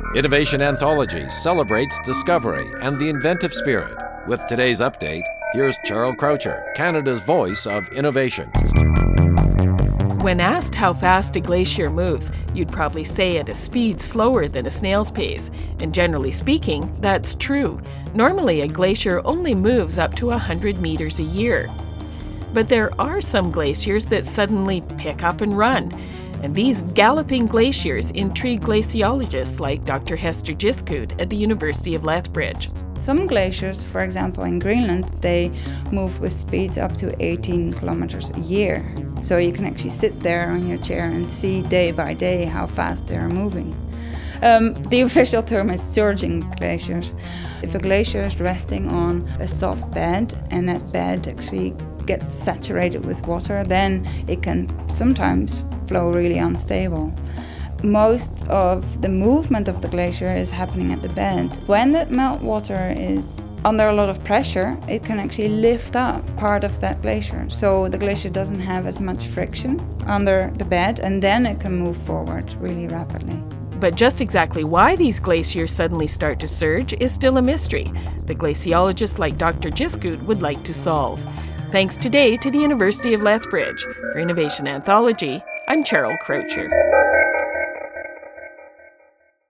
Innovation Anthology celebrates discovery and the inventive spirit. With today's update, here's Cheryl Croucher, Canada's voice of innovation. When asked how fast a glacier moves, you'd probably say at a speed slower than a snail's pace. And generally speaking, that's true. Normally, a glacier only moves up to 100 meters a year. But there are some glaciers that suddenly pick up and run. And these galloping glaciers intrigue glaciologists like Dr. Hester Giscoud at the University of Lethbridge. Some glaciers, for example in Greenland, they move with speeds up to 18 kilometers a year. So you can actually sit there on your chair and see day by day how fast they are moving. The official term is surging glaciers. If a glacier is resting on a soft bed and that bed actually gets saturated with water, then it can sometimes flow really unstable. Most of the movement of the glacier is happening at the bed. When that meltwater is under a lot of pressure, it can actually lift up part of that glacier. So the glacier doesn't have as much friction under the bed, and then it can move forward really rapidly. But just exactly why these glaciers suddenly start to surge is still a mystery that glaciologists like Dr. Giscoud would like to solve. Thanks today to the University of Lethbridge. For Innovation Anthology, I'm Cheryl Croucher.